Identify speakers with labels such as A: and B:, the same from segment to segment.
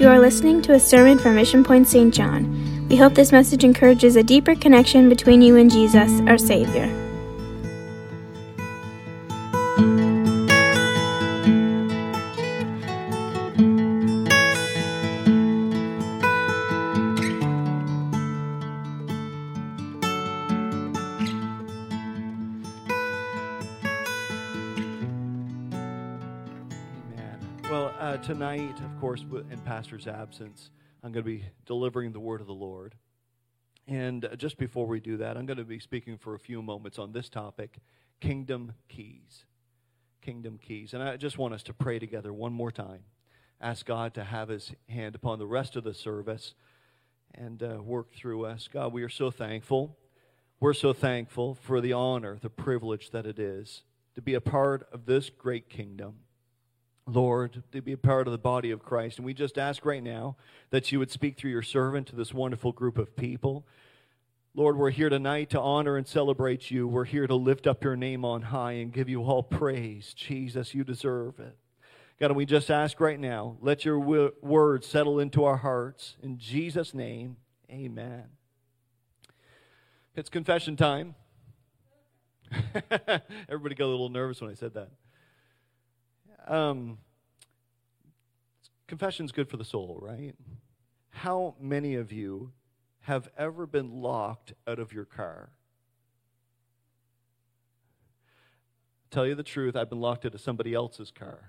A: You are listening to a sermon from Mission Point St. John. We hope this message encourages a deeper connection between you and Jesus, our Savior.
B: Tonight, of course, in Pastor's absence, I'm going to be delivering the word of the Lord. And just before we do that, I'm going to be speaking for a few moments on this topic, Kingdom Keys. Kingdom Keys. And I just want us to pray together one more time. Ask God to have His hand upon the rest of the service and work through us. God, we are so thankful. We're so thankful for the honor, the privilege that it is to be a part of this great kingdom. Lord, to be a part of the body of Christ. And we just ask right now that you would speak through your servant to this wonderful group of people. Lord, we're here tonight to honor and celebrate you. We're here to lift up your name on high and give you all praise. Jesus, you deserve it. God, and we just ask right now, let your word settle into our hearts. In Jesus' name, amen. It's confession time. Everybody got a little nervous when I said that. Confession's good for the soul, right? How many of you have ever been locked out of your car? Tell you the truth, I've been locked out of somebody else's car.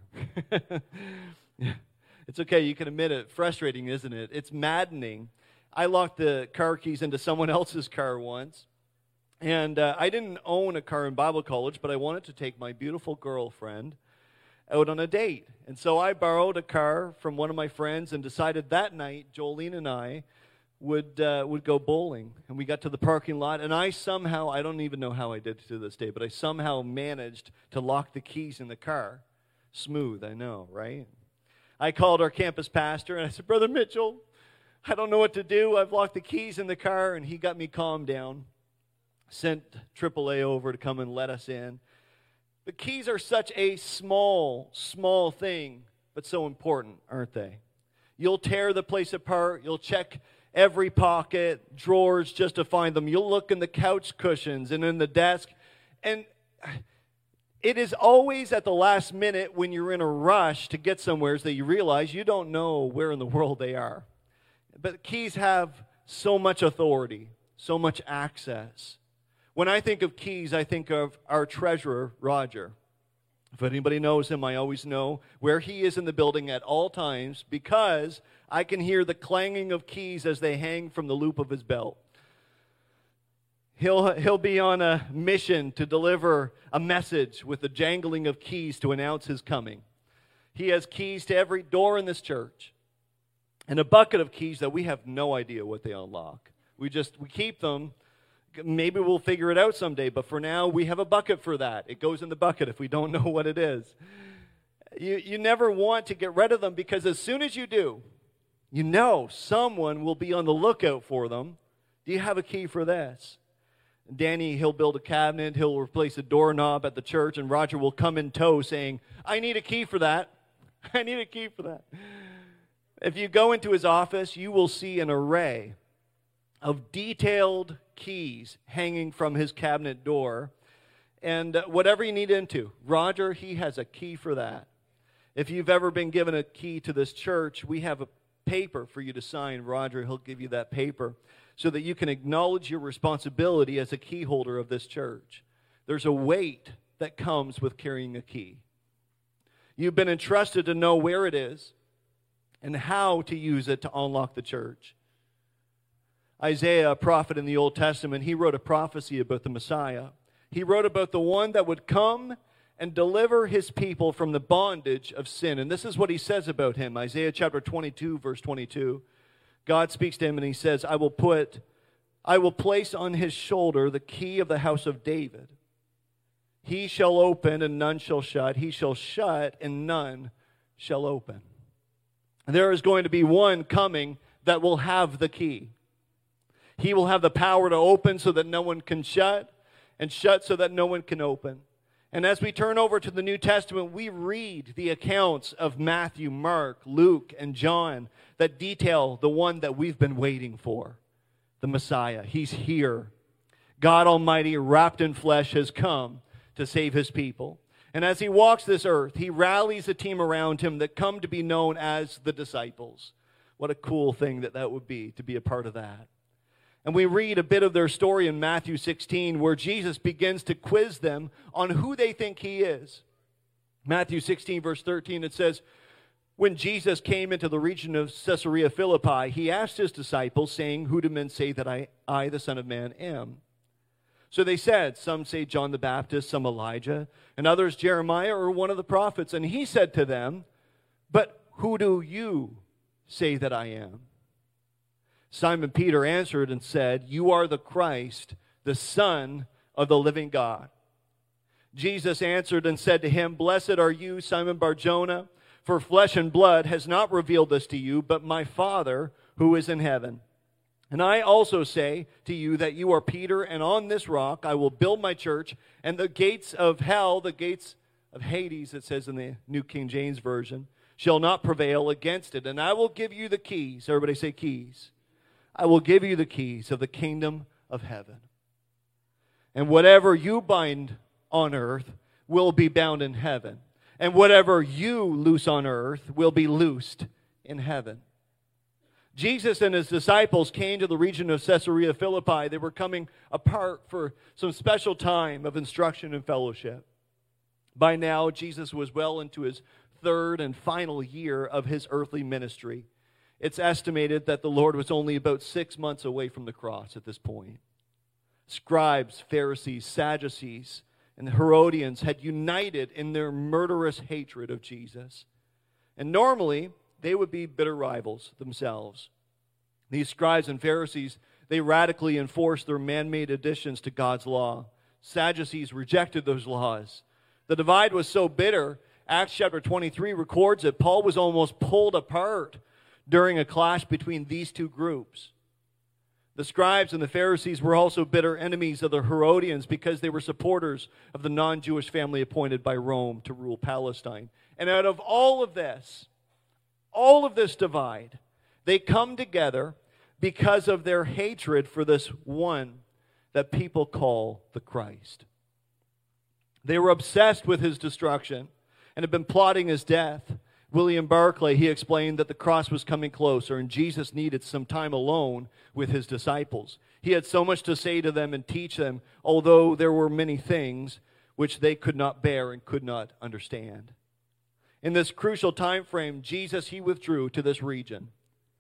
B: It's okay, you can admit it. Frustrating, isn't it? It's maddening. I locked the car keys into someone else's car once. And I didn't own a car in Bible college, but I wanted to take my beautiful girlfriend out on a date. And so I borrowed a car from one of my friends and decided that night Jolene and I would go bowling. And we got to the parking lot, and I don't even know how I did to this day, but I somehow managed to lock the keys in the car. Smooth, I know, right? I called our campus pastor and I said, Brother Mitchell, I don't know what to do. I've locked the keys in the car. And he got me calmed down, sent AAA over to come and let us in. The keys are such a small thing, but so important, aren't they? You'll tear the place apart. You'll check every pocket, drawers just to find them. You'll look in the couch cushions and in the desk. And it is always at the last minute when you're in a rush to get somewhere that you realize you don't know where in the world they are. But keys have so much authority, so much access. When I think of keys, I think of our treasurer, Roger. If anybody knows him, I always know where he is in the building at all times because I can hear the clanging of keys as they hang from the loop of his belt. He'll be on a mission to deliver a message with the jangling of keys to announce his coming. He has keys to every door in this church and a bucket of keys that we have no idea what they unlock. We keep them. Maybe we'll figure it out someday, but for now, we have a bucket for that. It goes in the bucket if we don't know what it is. You never want to get rid of them because as soon as you do, you know someone will be on the lookout for them. Do you have a key for this? Danny, he'll build a cabinet, he'll replace a doorknob at the church, and Roger will come in tow saying, I need a key for that. I need a key for that. If you go into his office, you will see an array of detailed keys hanging from his cabinet door. And whatever you need into, Roger, he has a key for that. If you've ever been given a key to this church, we have a paper for you to sign. Roger, he'll give you that paper so that you can acknowledge your responsibility as a key holder of this church. There's a weight that comes with carrying a key. You've been entrusted to know where it is and how to use it to unlock the church. Isaiah, a prophet in the Old Testament, he wrote a prophecy about the Messiah. He wrote about the one that would come and deliver his people from the bondage of sin. And this is what he says about him. Isaiah chapter 22, verse 22. God speaks to him and he says, I will place on his shoulder the key of the house of David. He shall open and none shall shut. He shall shut and none shall open. There is going to be one coming that will have the key. He will have the power to open so that no one can shut, and shut so that no one can open. And as we turn over to the New Testament, we read the accounts of Matthew, Mark, Luke, and John that detail the one that we've been waiting for, the Messiah. He's here. God Almighty, wrapped in flesh, has come to save his people. And as he walks this earth, he rallies a team around him that come to be known as the disciples. What a cool thing that would be, to be a part of that. And we read a bit of their story in Matthew 16, where Jesus begins to quiz them on who they think he is. Matthew 16, verse 13, it says, when Jesus came into the region of Caesarea Philippi, he asked his disciples, saying, who do men say that I, the Son of Man, am? So they said, some say John the Baptist, some Elijah, and others Jeremiah or one of the prophets. And he said to them, but who do you say that I am? Simon Peter answered and said, you are the Christ, the Son of the living God. Jesus answered and said to him, blessed are you, Simon Bar-Jonah, for flesh and blood has not revealed this to you, but my Father who is in heaven. And I also say to you that you are Peter, and on this rock I will build my church, and the gates of hell, the gates of Hades, it says in the New King James Version, shall not prevail against it. And I will give you the keys. Everybody say keys. I will give you the keys of the kingdom of heaven. And whatever you bind on earth will be bound in heaven. And whatever you loose on earth will be loosed in heaven. Jesus and his disciples came to the region of Caesarea Philippi. They were coming apart for some special time of instruction and fellowship. By now, Jesus was well into his third and final year of his earthly ministry. It's estimated that the Lord was only about 6 months away from the cross at this point. Scribes, Pharisees, Sadducees, and the Herodians had united in their murderous hatred of Jesus. And normally, they would be bitter rivals themselves. These scribes and Pharisees, they radically enforced their man-made additions to God's law. Sadducees rejected those laws. The divide was so bitter, Acts chapter 23 records that Paul was almost pulled apart during a clash between these two groups. The scribes and the Pharisees were also bitter enemies of the Herodians because they were supporters of the non-Jewish family appointed by Rome to rule Palestine. And out of all of this divide, they come together because of their hatred for this one that people call the Christ. They were obsessed with his destruction and had been plotting his death. William Barclay, he explained that the cross was coming closer and Jesus needed some time alone with his disciples. He had so much to say to them and teach them, although there were many things which they could not bear and could not understand. In this crucial time frame, Jesus, he withdrew to this region.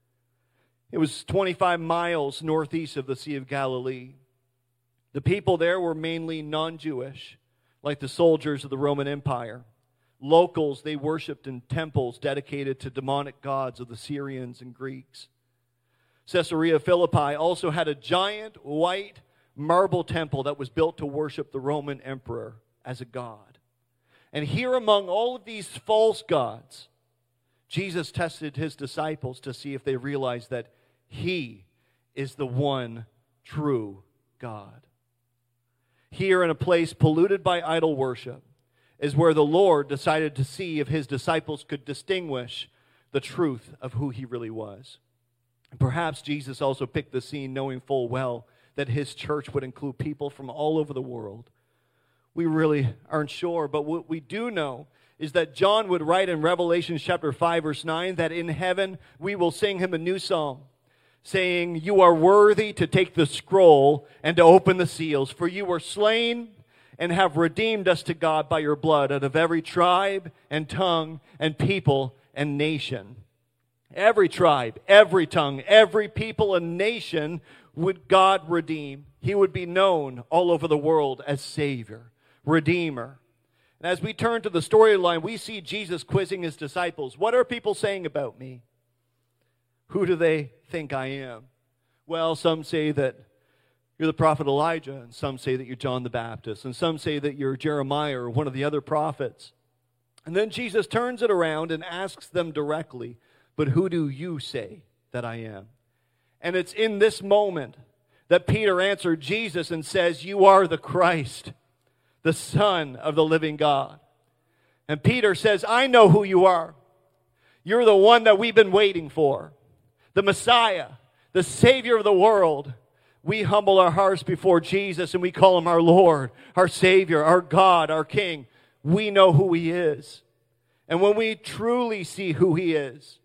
B: It was 25 miles northeast of the Sea of Galilee. The people there were mainly non-Jewish, like the soldiers of the Roman Empire. Locals, they worshipped in temples dedicated to demonic gods of the Syrians and Greeks. Caesarea Philippi also had a giant white marble temple that was built to worship the Roman emperor as a god. And here among all of these false gods, Jesus tested his disciples to see if they realized that he is the one true God. Here in a place polluted by idol worship is where the Lord decided to see if his disciples could distinguish the truth of who he really was. And perhaps Jesus also picked the scene knowing full well that his church would include people from all over the world. We really aren't sure, but what we do know is that John would write in Revelation chapter 5, verse 9, that in heaven we will sing him a new song, saying, you are worthy to take the scroll and to open the seals, for you were slain and have redeemed us to God by your blood out of every tribe and tongue and people and nation. Every tribe, every tongue, every people and nation would God redeem. He would be known all over the world as Savior, Redeemer. And as we turn to the storyline, we see Jesus quizzing his disciples. What are people saying about me? Who do they think I am? Well, some say that you're the prophet Elijah, and some say that you're John the Baptist, and some say that you're Jeremiah or one of the other prophets. And then Jesus turns it around and asks them directly, but who do you say that I am? And it's in this moment that Peter answered Jesus and says, you are the Christ, the Son of the living God. And Peter says, I know who you are. You're the one that we've been waiting for. The Messiah, the Savior of the world. We humble our hearts before Jesus and we call him our Lord, our Savior, our God, our King. We know who he is. And when we truly see who he is,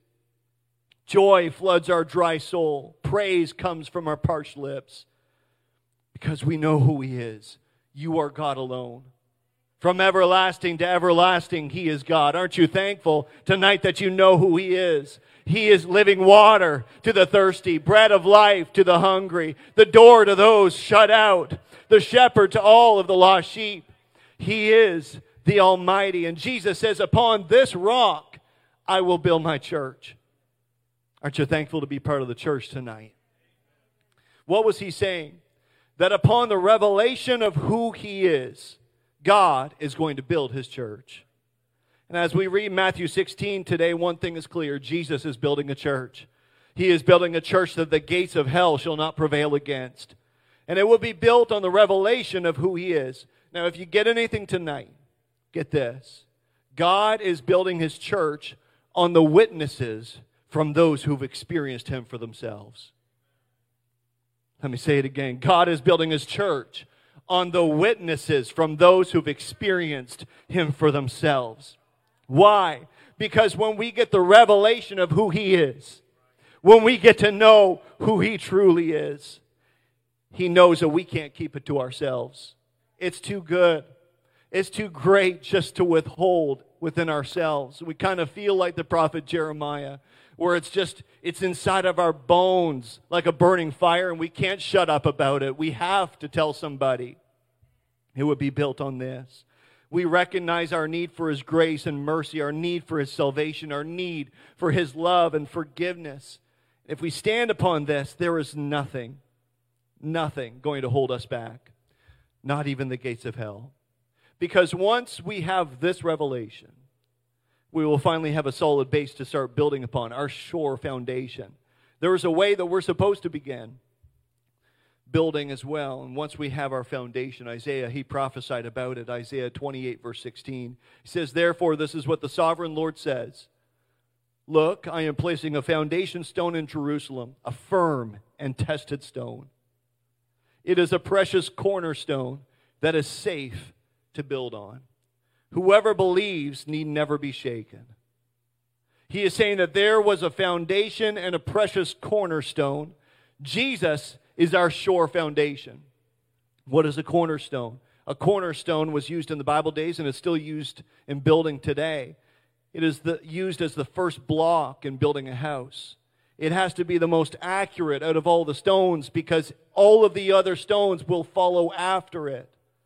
B: joy floods our dry soul. Praise comes from our parched lips. Because we know who he is. You are God alone. From everlasting to everlasting, he is God. Aren't you thankful tonight that you know who he is? He is living water to the thirsty, bread of life to the hungry, the door to those shut out, the shepherd to all of the lost sheep. He is the Almighty. And Jesus says, upon this rock, I will build my church. Aren't you thankful to be part of the church tonight? What was he saying? That upon the revelation of who he is, God is going to build his church. And as we read Matthew 16 today, one thing is clear. Jesus is building a church. He is building a church that the gates of hell shall not prevail against. And it will be built on the revelation of who he is. Now, if you get anything tonight, get this. God is building his church on the witnesses from those who've experienced him for themselves. Let me say it again. God is building his church on the witnesses from those who've experienced him for themselves. Why? Because when we get the revelation of who he is, when we get to know who he truly is, he knows that we can't keep it to ourselves. It's too good. It's too great just to withhold within ourselves. We kind of feel like the prophet Jeremiah, where it's inside of our bones like a burning fire, and we can't shut up about it. We have to tell somebody. It would be built on this. We recognize our need for his grace and mercy, our need for his salvation, our need for his love and forgiveness. If we stand upon this, there is nothing going to hold us back. Not even the gates of hell. Because once we have this revelation, we will finally have a solid base to start building upon, our sure foundation. There is a way that we're supposed to begin building as well. And once we have our foundation, Isaiah, he prophesied about it. Isaiah 28, verse 16. He says, therefore, this is what the sovereign Lord says. Look, I am placing a foundation stone in Jerusalem, a firm and tested stone. It is a precious cornerstone that is safe to build on. Whoever believes need never be shaken. He is saying that there was a foundation and a precious cornerstone. Jesus is our sure foundation. What is a cornerstone? A cornerstone was used in the Bible days and is still used in building today. It is used as the first block in building a house. It has to be the most accurate out of all the stones because all of the other stones will follow after it.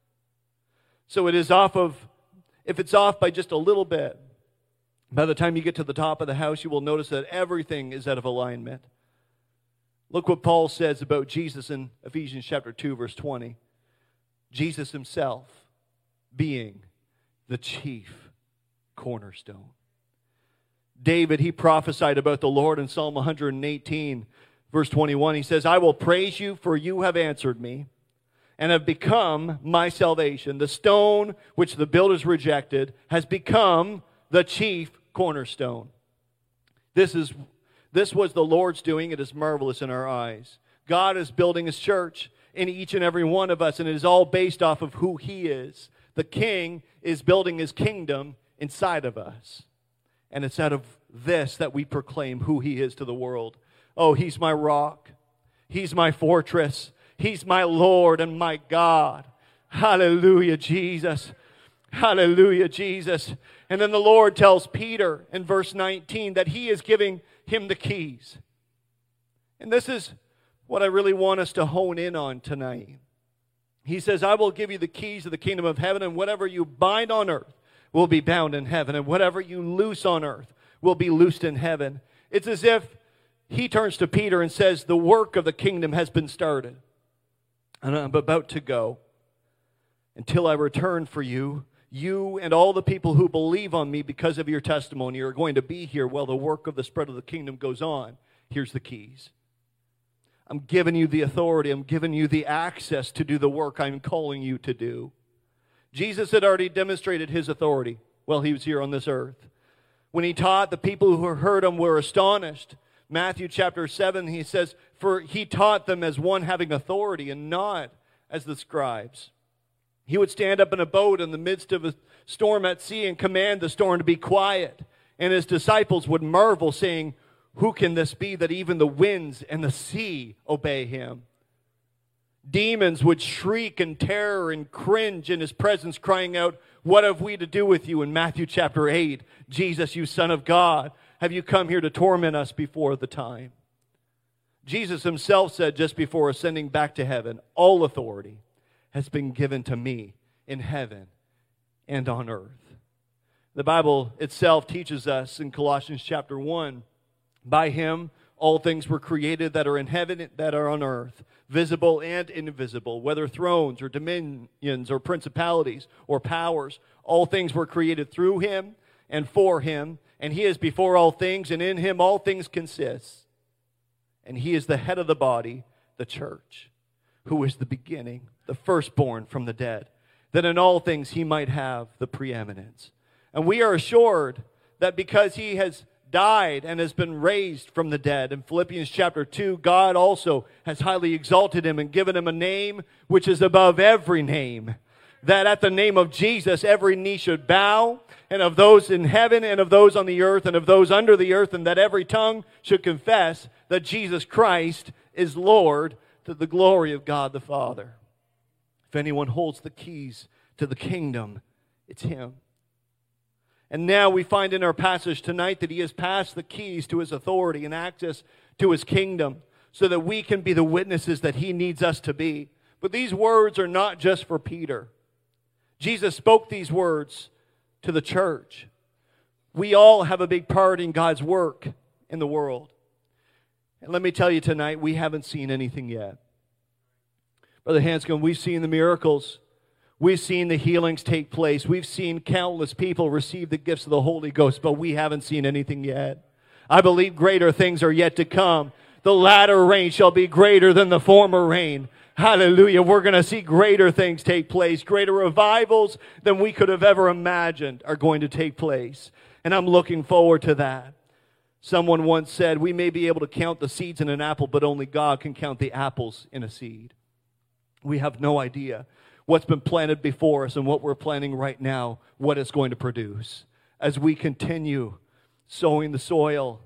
B: So it is if it's off by just a little bit, by the time you get to the top of the house, you will notice that everything is out of alignment. Look what Paul says about Jesus in Ephesians chapter 2, verse 20. Jesus himself being the chief cornerstone. David, he prophesied about the Lord in Psalm 118, verse 21. He says, I will praise you, for you have answered me and have become my salvation. The stone which the builders rejected has become the chief cornerstone. This was the Lord's doing. It is marvelous in our eyes. God is building his church in each and every one of us, and it is all based off of who he is. The King is building his kingdom inside of us. And it's out of this that we proclaim who he is to the world. Oh, he's my rock. He's my fortress. He's my Lord and my God. Hallelujah, Jesus. Hallelujah, Jesus. And then the Lord tells Peter in verse 19 that he is giving him the keys. And this is what I really want us to hone in on tonight. He says, I will give you the keys of the kingdom of heaven, and whatever you bind on earth will be bound in heaven, and whatever you loose on earth will be loosed in heaven. It's as if he turns to Peter and says, the work of the kingdom has been started, and I'm about to go. Until I return for you, you and all the people who believe on me because of your testimony are going to be here while the work of the spread of the kingdom goes on. Here's the keys. I'm giving you the authority. I'm giving you the access to do the work I'm calling you to do. Jesus had already demonstrated his authority while he was here on this earth. When he taught, the people who heard him were astonished. Matthew chapter 7, he says, "For he taught them as one having authority and not as the scribes." He would stand up in a boat in the midst of a storm at sea and command the storm to be quiet. And his disciples would marvel, saying, "Who can this be that even the winds and the sea obey him?" Demons would shriek in terror and cringe in his presence, crying out, "What have we to do with you?" In Matthew chapter 8, "Jesus, you Son of God, have you come here to torment us before the time?" Jesus himself said just before ascending back to heaven, "All authority has been given to me in heaven and on earth." The Bible itself teaches us in Colossians chapter 1, "By him all things were created that are in heaven, that are on earth, visible and invisible, whether thrones or dominions or principalities or powers. All things were created through him and for him, and he is before all things, and in him all things consist. And he is the head of the body, the church, who is the beginning, the firstborn from the dead, that in all things he might have the preeminence." And we are assured that because he has died and has been raised from the dead. In Philippians chapter 2, God also has highly exalted him and given him a name which is above every name, that at the name of Jesus every knee should bow, and of those in heaven and of those on the earth and of those under the earth, and that every tongue should confess that Jesus Christ is Lord, to the glory of God the Father. If anyone holds the keys to the kingdom, it's him. And now we find in our passage tonight that he has passed the keys to his authority and access to his kingdom so that we can be the witnesses that he needs us to be. But these words are not just for Peter. Jesus spoke these words to the church. We all have a big part in God's work in the world. And let me tell you tonight, we haven't seen anything yet. Brother Hanscom, we've seen the miracles. We've seen the healings take place. We've seen countless people receive the gifts of the Holy Ghost, but we haven't seen anything yet. I believe greater things are yet to come. The latter rain shall be greater than the former rain. Hallelujah. We're going to see greater things take place. Greater revivals than we could have ever imagined are going to take place. And I'm looking forward to that. Someone once said, we may be able to count the seeds in an apple, but only God can count the apples in a seed. We have no idea what's been planted before us and what we're planting right now, what it's going to produce. As we continue sowing the soil,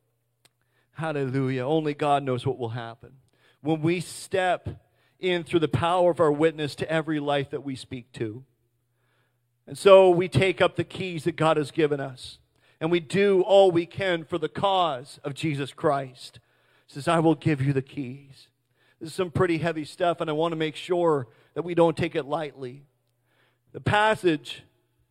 B: hallelujah, only God knows what will happen. When we step in through the power of our witness to every life that we speak to. And so we take up the keys that God has given us, and we do all we can for the cause of Jesus Christ. He says, I will give you the keys. This is some pretty heavy stuff, and I want to make sure that we don't take it lightly. This passage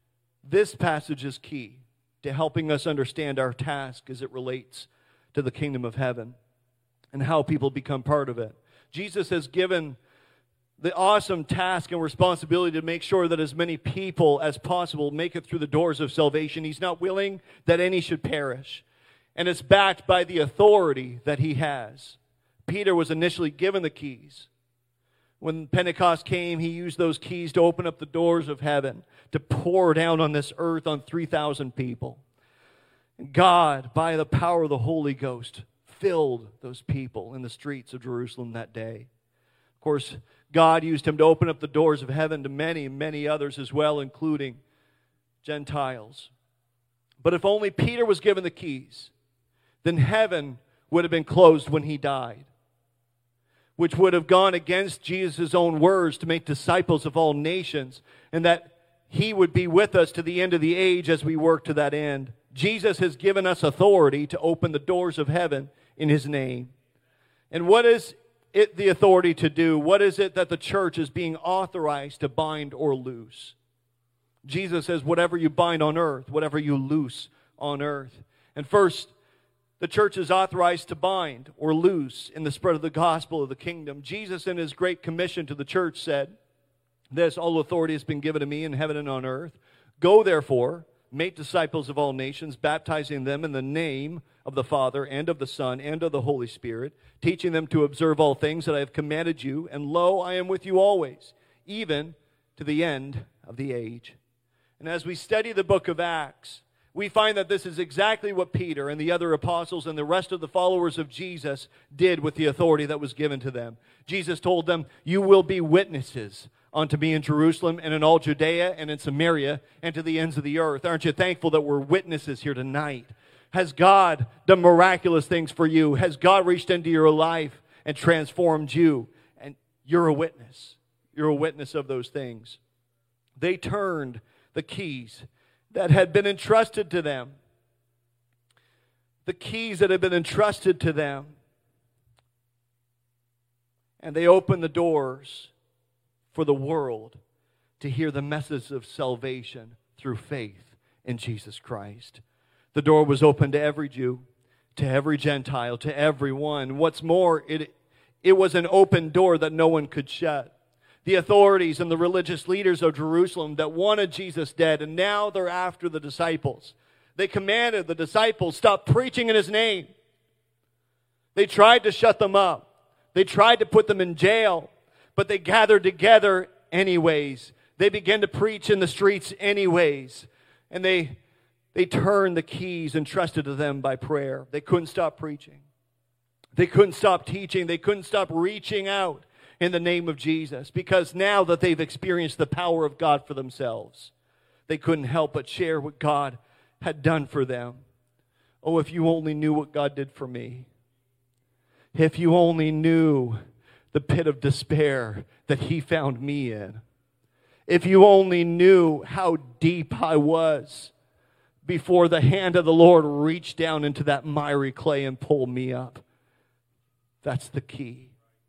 B: is key to helping us understand our task as it relates to the kingdom of heaven and how people become part of it. Jesus has given the awesome task and responsibility to make sure that as many people as possible make it through the doors of salvation. He's not willing that any should perish. And it's backed by the authority that he has. Peter was initially given the keys. When Pentecost came, he used those keys to open up the doors of heaven, to pour down on this earth on 3,000 people. And God, by the power of the Holy Ghost, filled those people in the streets of Jerusalem that day. Of course, God used him to open up the doors of heaven to many, many others as well, including Gentiles. But if only Peter was given the keys, then heaven would have been closed when he died, which would have gone against Jesus' own words to make disciples of all nations, and that he would be with us to the end of the age as we work to that end. Jesus has given us authority to open the doors of heaven in his name. And what is it the authority to do? What is it that the church is being authorized to bind or loose? Jesus says, whatever you bind on earth, whatever you loose on earth. And first, the church is authorized to bind or loose in the spread of the gospel of the kingdom. Jesus, in his great commission to the church, said, this, all authority has been given to me in heaven and on earth. Go, therefore, make disciples of all nations, baptizing them in the name of the Father and of the Son and of the Holy Spirit, teaching them to observe all things that I have commanded you. And lo, I am with you always, even to the end of the age. And as we study the book of Acts, we find that this is exactly what Peter and the other apostles and the rest of the followers of Jesus did with the authority that was given to them. Jesus told them, "You will be witnesses unto me in Jerusalem and in all Judea and in Samaria and to the ends of the earth." Aren't you thankful that we're witnesses here tonight? Has God done miraculous things for you? Has God reached into your life and transformed you? And you're a witness. You're a witness of those things. They turned the keys that had been entrusted to them. The keys that had been entrusted to them. And they opened the doors for the world to hear the message of salvation through faith in Jesus Christ. The door was open to every Jew, to every Gentile, to everyone. What's more, it was an open door that no one could shut. The authorities and the religious leaders of Jerusalem that wanted Jesus dead, and now they're after the disciples. They commanded the disciples, stop preaching in His name. They tried to shut them up. They tried to put them in jail, but they gathered together anyways. They began to preach in the streets anyways. And they turned the keys entrusted to them by prayer. They couldn't stop preaching. They couldn't stop teaching. They couldn't stop reaching out in the name of Jesus, because now that they've experienced the power of God for themselves, they couldn't help but share what God had done for them. Oh, if you only knew what God did for me. If you only knew the pit of despair that He found me in. If you only knew how deep I was before the hand of the Lord reached down into that miry clay and pulled me up. That's the key.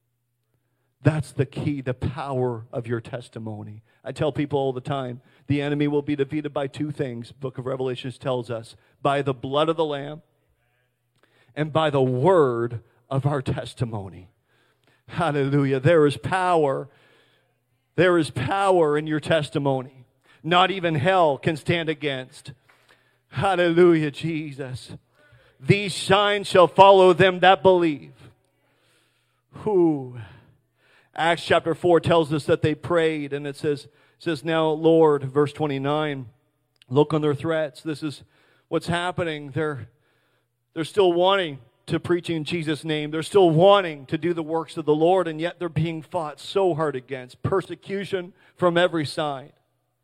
B: That's the key, the power of your testimony. I tell people all the time, the enemy will be defeated by two things, the book of Revelation tells us, by the blood of the Lamb and by the word of our testimony. Hallelujah. There is power. There is power in your testimony. Not even hell can stand against. Hallelujah, Jesus. These signs shall follow them that believe. Who? Acts chapter 4 tells us that they prayed, and it says, now, Lord, verse 29, look on their threats. This is what's happening. They're still wanting to preach in Jesus' name. They're still wanting to do the works of the Lord, and yet they're being fought so hard against. Persecution from every side.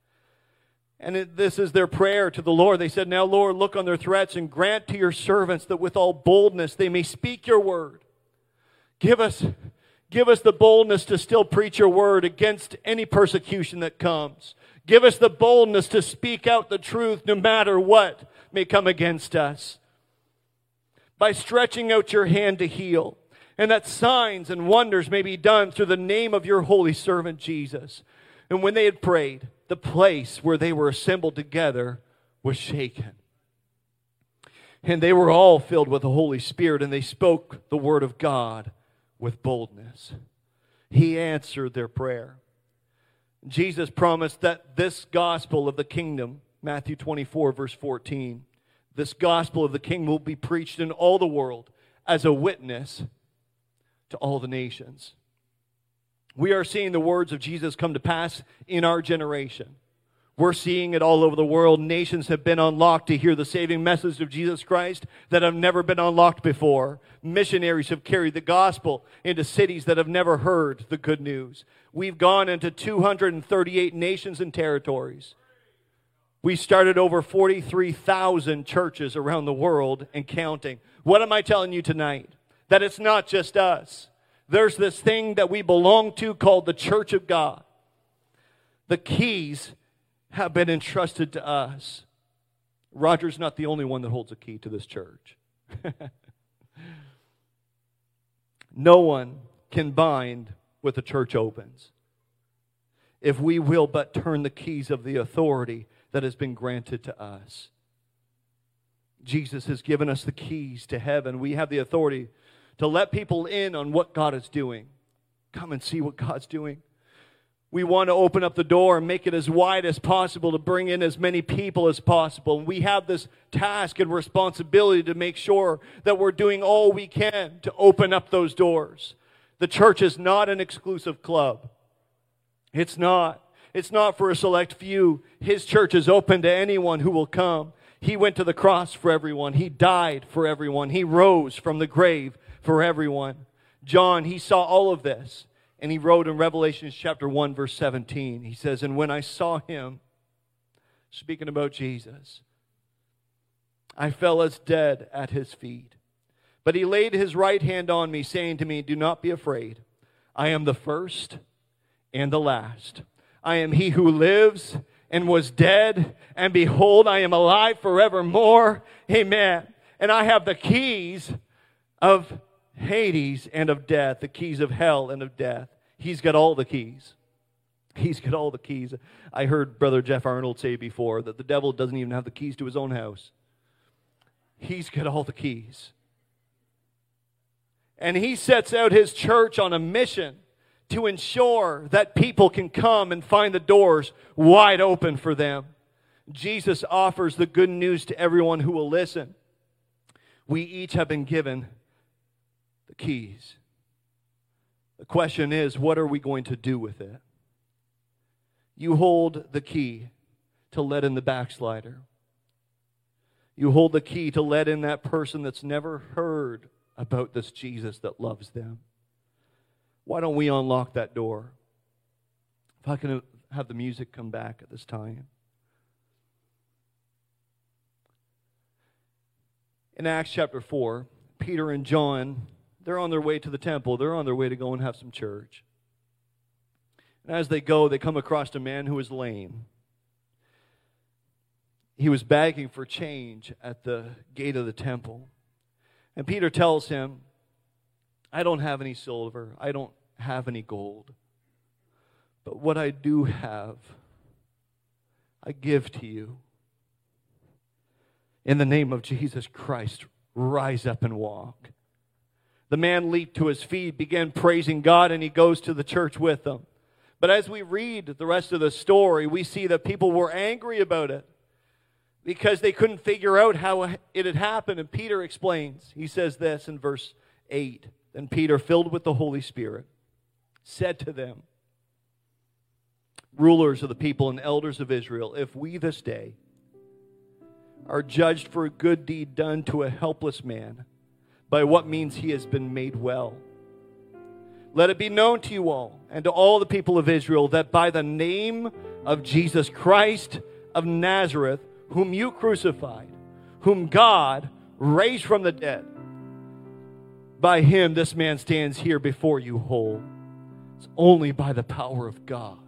B: And this is their prayer to the Lord. They said, now, Lord, look on their threats and grant to your servants that with all boldness they may speak your word. Give us the boldness to still preach your word against any persecution that comes. Give us the boldness to speak out the truth no matter what may come against us. By stretching out your hand to heal, and that signs and wonders may be done through the name of your holy servant Jesus. And when they had prayed, the place where they were assembled together was shaken. And they were all filled with the Holy Spirit, and they spoke the word of God with boldness. He answered their prayer. Jesus promised that this gospel of the kingdom, Matthew 24, verse 14, this gospel of the kingdom will be preached in all the world as a witness to all the nations. We are seeing the words of Jesus come to pass in our generation. We're seeing it all over the world. Nations have been unlocked to hear the saving message of Jesus Christ that have never been unlocked before. Missionaries have carried the gospel into cities that have never heard the good news. We've gone into 238 nations and territories. We started over 43,000 churches around the world and counting. What am I telling you tonight? That it's not just us. There's this thing that we belong to called the Church of God. The keys have been entrusted to us. Roger's not the only one that holds a key to this church. No one can bind what the church opens, if we will but turn the keys of the authority that has been granted to us. Jesus has given us the keys to heaven. We have the authority to let people in on what God is doing. Come and see what God's doing. We want to open up the door and make it as wide as possible to bring in as many people as possible. And we have this task and responsibility to make sure that we're doing all we can to open up those doors. The church is not an exclusive club. It's not. It's not for a select few. His church is open to anyone who will come. He went to the cross for everyone. He died for everyone. He rose from the grave for everyone. John, he saw all of this. And he wrote in Revelation chapter 1, verse 17. He says, and when I saw him, speaking about Jesus, I fell as dead at his feet. But he laid his right hand on me, saying to me, do not be afraid. I am the first and the last. I am he who lives and was dead, and behold, I am alive forevermore. Amen. And I have the keys of Hades and of death, the keys of hell and of death. He's got all the keys. He's got all the keys. I heard Brother Jeff Arnold say before that the devil doesn't even have the keys to his own house. He's got all the keys. And he sets out his church on a mission to ensure that people can come and find the doors wide open for them. Jesus offers the good news to everyone who will listen. We each have been given the keys. The question is, what are we going to do with it? You hold the key to let in the backslider. You hold the key to let in that person that's never heard about this Jesus that loves them. Why don't we unlock that door? If I can have the music come back at this time. In Acts chapter 4, Peter and John, they're on their way to the temple. They're on their way to go and have some church. And as they go, they come across a man who was lame. He was begging for change at the gate of the temple. And Peter tells him, I don't have any silver. I don't have any gold. But what I do have, I give to you. In the name of Jesus Christ, rise up and walk. The man leaped to his feet, began praising God, and he goes to the church with them. But as we read the rest of the story, we see that people were angry about it because they couldn't figure out how it had happened. And Peter explains. He says this in verse 8. Then Peter, filled with the Holy Spirit, said to them, rulers of the people and elders of Israel, if we this day are judged for a good deed done to a helpless man, by what means he has been made well, let it be known to you all and to all the people of Israel that by the name of Jesus Christ of Nazareth, whom you crucified, whom God raised from the dead, by him this man stands here before you whole. It's only by the power of God.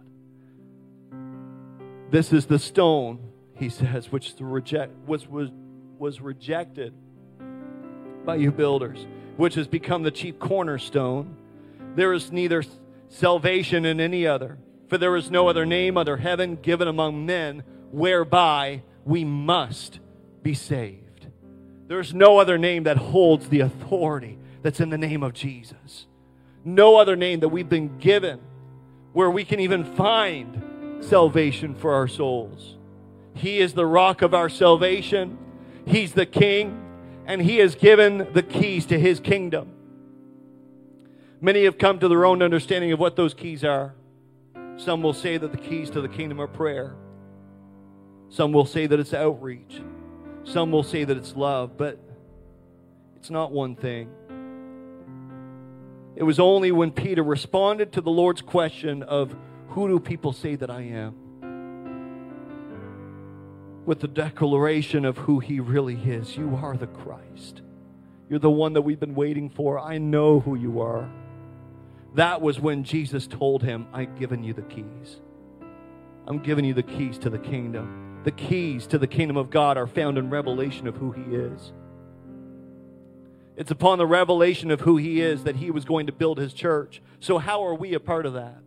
B: This is the stone, he says, which was rejected by you builders, which has become the chief cornerstone. There is neither salvation in any other, for there is no other name under heaven given among men whereby we must be saved. There's no other name that holds the authority that's in the name of Jesus. No other name that we've been given where we can even find salvation for our souls. He is the rock of our salvation. He's the King, and He has given the keys to His kingdom. Many have come to their own understanding of what those keys are. Some will say that the keys to the kingdom are prayer. Some will say that it's outreach. Some will say that it's love, but it's not one thing. It was only when Peter responded to the Lord's question of, who do people say that I am? With the declaration of who He really is. You are the Christ. You're the one that we've been waiting for. I know who you are. That was when Jesus told him, I've given you the keys. I'm giving you the keys to the kingdom. The keys to the kingdom of God are found in revelation of who He is. It's upon the revelation of who He is that He was going to build His church. So how are we a part of that?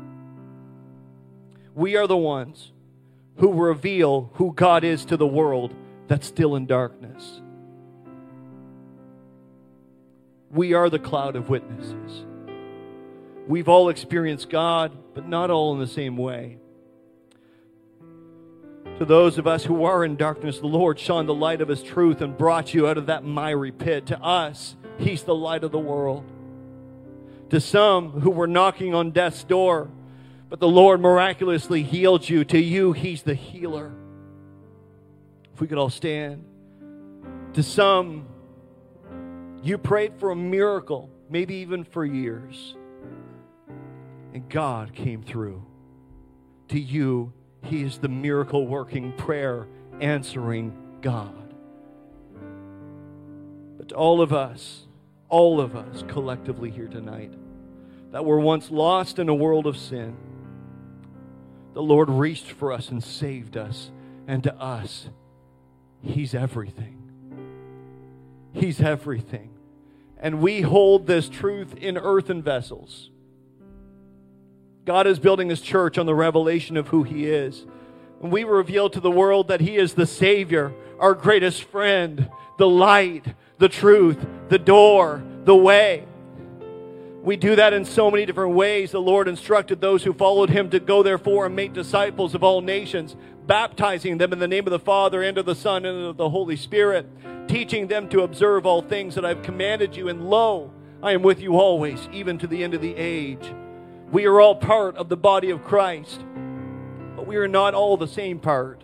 B: We are the ones who reveal who God is to the world that's still in darkness. We are the cloud of witnesses. We've all experienced God, but not all in the same way. To those of us who are in darkness, the Lord shone the light of His truth and brought you out of that miry pit. To us, He's the light of the world. To some who were knocking on death's door, but the Lord miraculously healed you. To you, He's the healer. If we could all stand. To some, you prayed for a miracle, maybe even for years, and God came through. To you, He is the miracle-working, prayer-answering God. But to all of us collectively here tonight, that were once lost in a world of sin, the Lord reached for us and saved us. And to us, He's everything. He's everything. And we hold this truth in earthen vessels. God is building His church on the revelation of who He is. And we reveal to the world that He is the Savior, our greatest friend, the light, the truth, the door, the way. We do that in so many different ways. The Lord instructed those who followed Him to go therefore and make disciples of all nations, baptizing them in the name of the Father and of the Son and of the Holy Spirit, teaching them to observe all things that I've commanded you. And lo, I am with you always, even to the end of the age. We are all part of the body of Christ, but we are not all the same part.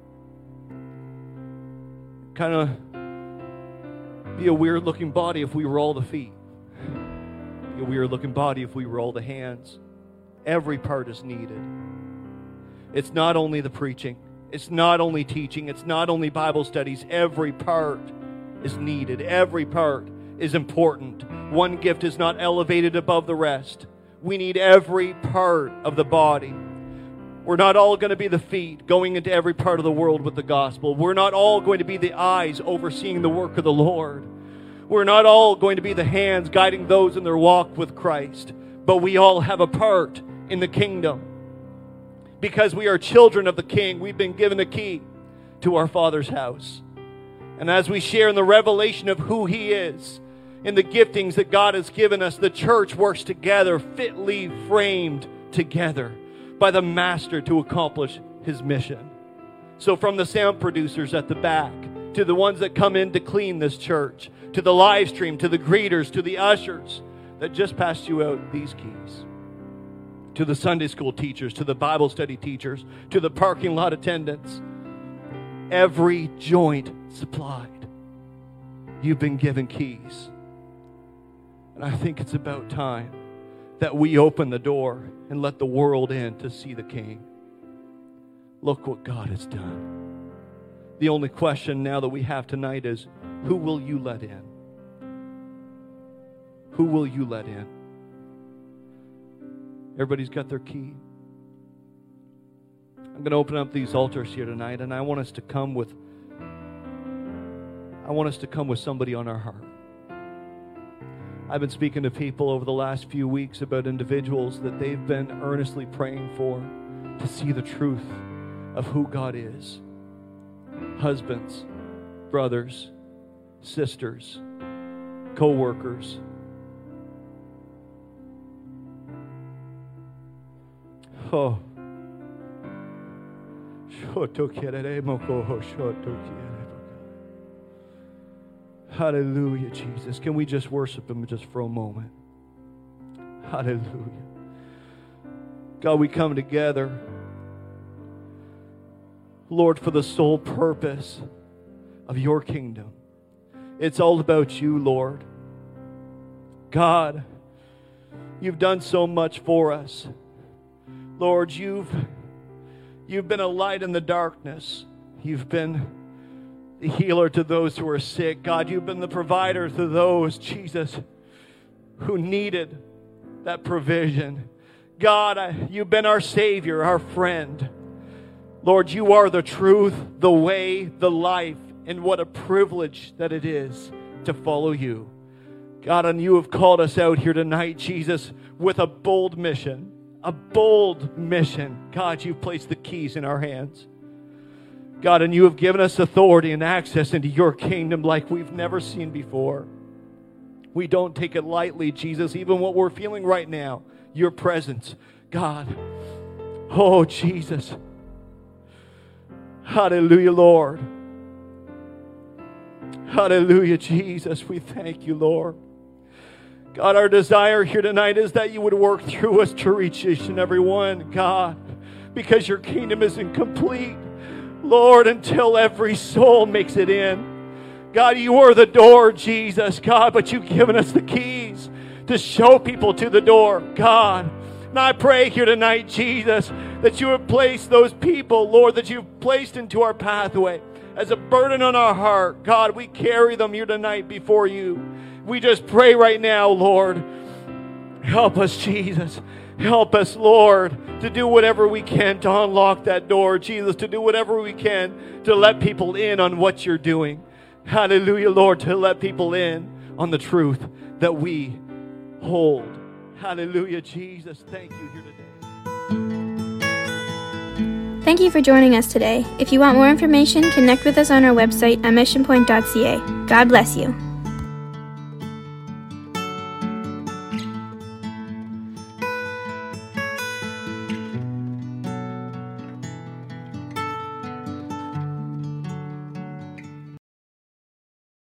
B: Kind of be a weird-looking body if we were all the feet. Be a weird-looking body if we were all the hands. Every part is needed. It's not only the preaching. It's not only teaching. It's not only Bible studies. Every part is needed. Every part is important. One gift is not elevated above the rest. We need every part of the body. We're not all going to be the feet going into every part of the world with the gospel. We're not all going to be the eyes overseeing the work of the Lord. We're not all going to be the hands guiding those in their walk with Christ. But we all have a part in the kingdom. Because we are children of the King, we've been given a key to our Father's house. And as we share in the revelation of who He is, in the giftings that God has given us, the church works together, fitly framed together by the Master to accomplish His mission. So from the sound producers at the back, to the ones that come in to clean this church, to the live stream, to the greeters, to the ushers that just passed you out these keys, to the Sunday school teachers, to the Bible study teachers, to the parking lot attendants, every joint supplied. You've been given keys. And I think it's about time that we open the door and let the world in to see the King. Look what God has done. The only question now that we have tonight is, who will you let in? Who will you let in? Everybody's got their key. I'm going to open up these altars here tonight, and I want us to come with somebody on our heart. I've been speaking to people over the last few weeks about individuals that they've been earnestly praying for to see the truth of who God is. Husbands, brothers, sisters, co-workers. Oh. Hallelujah, Jesus. Can we just worship Him just for a moment? Hallelujah. God, we come together, Lord, for the sole purpose of Your kingdom. It's all about You, Lord. God, You've done so much for us. Lord, You've been a light in the darkness. You've been the healer to those who are sick. God, You've been the provider to those, Jesus, who needed that provision. God, You've been our Savior, our friend. Lord, You are the truth, the way, the life, and what a privilege that it is to follow You. God, and You have called us out here tonight, Jesus, with a bold mission. A bold mission. God, You've placed the keys in our hands. God, and You have given us authority and access into Your kingdom like we've never seen before. We don't take it lightly, Jesus, even what we're feeling right now. Your presence, God. Oh, Jesus. Hallelujah, Lord. Hallelujah, Jesus. We thank You, Lord. God, our desire here tonight is that you would work through us to reach each and every one, God, because your kingdom is incomplete, Lord, until every soul makes it in. God, you are the door, Jesus, God, but you've given us the keys to show people to the door, God. And I pray here tonight, Jesus, that you have placed those people, Lord, that you've placed into our pathway as a burden on our heart. God, we carry them here tonight before you. We just pray right now, Lord, help us, Jesus. Help us, Lord, to do whatever we can to unlock that door, Jesus, to do whatever we can to let people in on what you're doing. Hallelujah, Lord, to let people in on the truth that we hold. Hallelujah, Jesus. Thank you here today.
A: Thank you for joining us today. If you want more information, connect with us on our website at missionpoint.ca. God bless you.